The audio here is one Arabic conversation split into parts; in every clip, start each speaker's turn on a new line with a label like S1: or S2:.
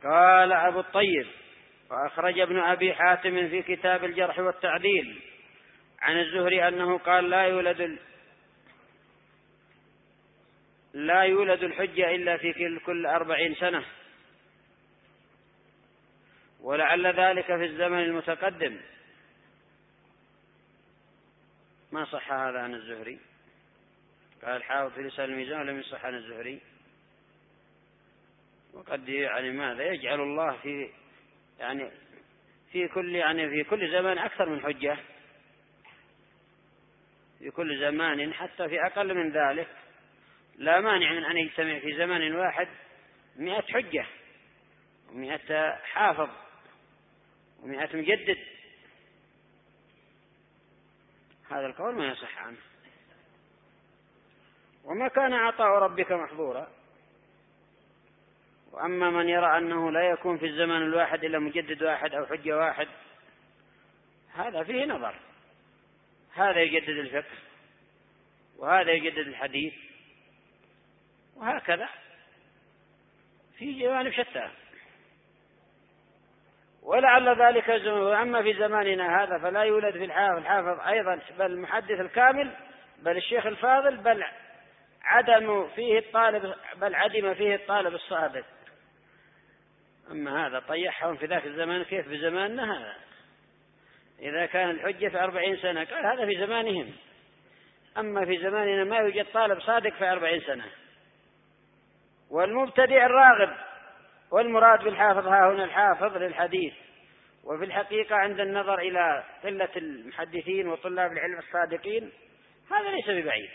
S1: قال أبو الطيب: وأخرج ابن أبي حاتم في كتاب الجرح والتعديل عن الزهري أنه قال: لا يولد الحجة إلا في كل 40 سنة، ولعل ذلك في الزمن المتقدم. ما صح هذا عن الزهري. قال حافظ في لسان الميزان لم يصح عن الزهري. وقد ماذا يجعل الله في كل زمان أكثر من حجة، في كل زمان حتى في أقل من ذلك. لا مانع من أن يجتمع في زمان واحد 100 حجة و100 حافظ و100 مجدد. هذا القول ما يصح عنه. وما كان عطاء ربك محظورا. وأما من يرى أنه لا يكون في الزمن الواحد إلا مجدد واحد أو حجة واحد، هذا فيه نظر. هذا يجدد الفقه وهذا يجدد الحديث، وهكذا في جوانب شتى. ولعل ذلك أما في زماننا هذا فلا يولد في الحافظ أيضا، بل المحدث الكامل، بل الشيخ الفاضل، بل عدم فيه الطالب الصادق. أما هذا طيحهم في ذاك الزمان، كيف في زماننا هذا؟ إذا كان الحجة في 40 سنة قال هذا في زمانهم، أما في زماننا ما يوجد طالب صادق في 40 سنة. والمبتدئ الراغب، والمراد بالحافظ ها هنا الحافظ للحديث. وفي الحقيقة عند النظر إلى قلة المحدثين وطلاب العلم الصادقين هذا ليس ببعيد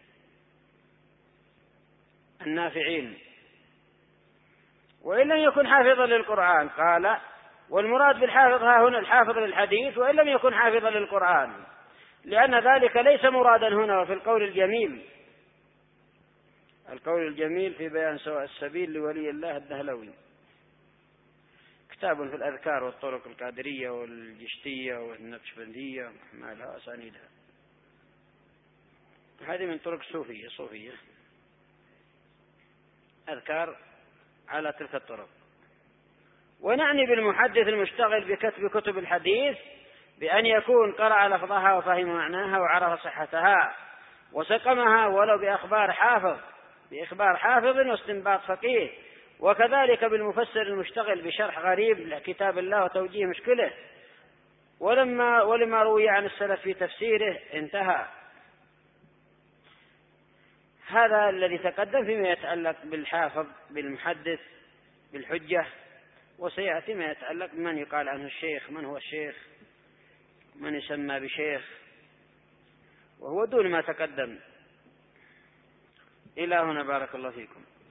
S1: النافعين. وإن لم يكن حافظا للقرآن قال: والمراد بالحافظ ها هنا الحافظ للحديث وإن لم يكن حافظا للقرآن، لأن ذلك ليس مرادا هنا. وفي القول الجميل في بيان سواء السبيل لولي الله الدهلوي، كتاب في الأذكار والطرق القادرية والجشتية والنقشبندية ما لها أسانيدها. هذه من طرق صوفية أذكار على تلك الطرق. ونعني بالمحدث المشتغل بكتب كتب الحديث بأن يكون قرأ لفظها وفهم معناها وعرف صحتها وسقمها ولو بإخبار حافظ واستنباط فقيه. وكذلك بالمفسر المشتغل بشرح غريب لكتاب الله وتوجيه مشكله ولما روي عن السلف في تفسيره انتهى. هذا الذي تقدم فيما يتعلق بالحافظ بالمحدث بالحجة. وسيأتي ما يتعلق بمن يقال عنه الشيخ، من هو الشيخ، من يسمى بشيخ، وهو دون ما تقدم. إلى هنا بارك الله فيكم.